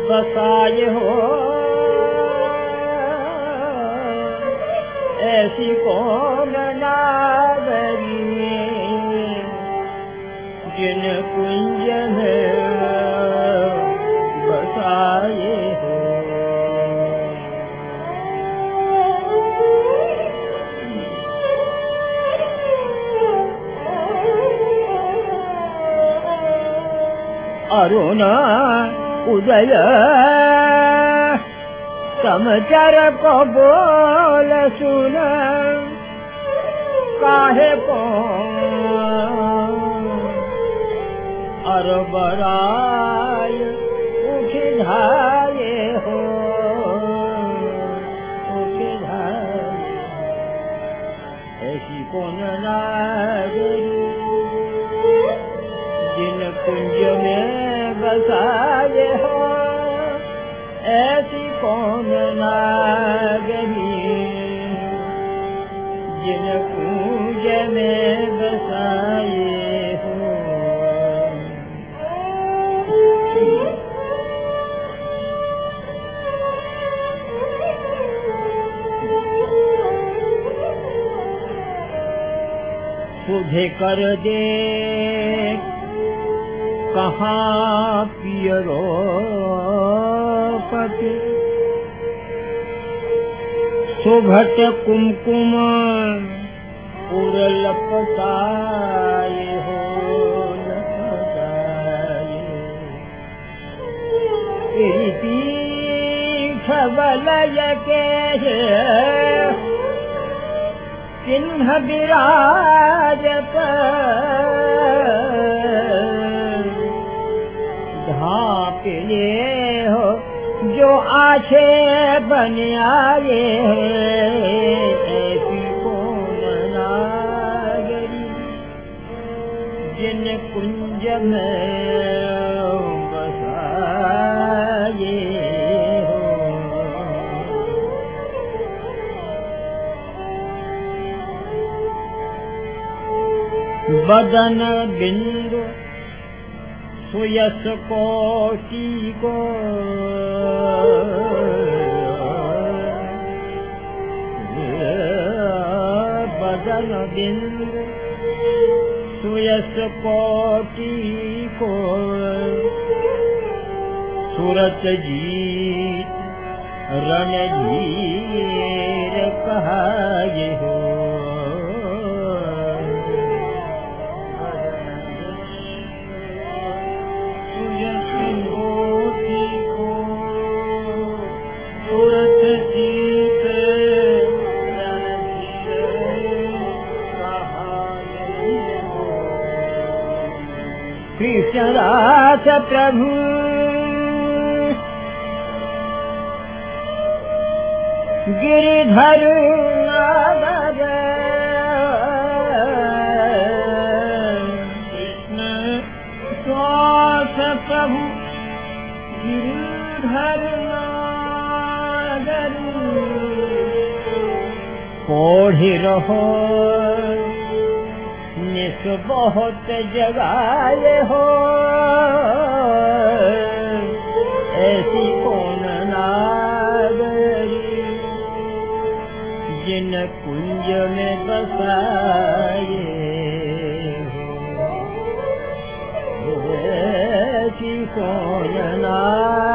बसाए हो, ऐसी कौन नागरी जिन कुंज में बसाए हो। अरुण उदय समचर को बोल सुन, काहे को अरबराय उठ धाये हो, उठ धाये। ऐसी कौन नागरी जिन कुंज में बसाए हो, ऐसी कौन नागरी जिन कुंज में बसाए हो। सुधे कर दे कहाँ पियरो पति, सुभट कुमकुम उर लपटाए हो, लपटाए। पीठ बलय के चिन्ह विराजत, ढांपले हो जो आछे बन आए। ऐसी कौन नागरी जिन कुंज में बसाए हो। बदन बिंदु सुयस कोटि को, बदन बिंदु सुयस कोटि को, सूरत जीत रणधीर कहाए हो। कृष्णदास प्रभु गिरिधर नागर, कृष्ण दास प्रभु गिरिधर नागर। पढ़ी रहो निस बहुत जगाए हो, ऐसी कौन नागरी जिन कुंज में बसाए हो। ऐसी कौन नागरी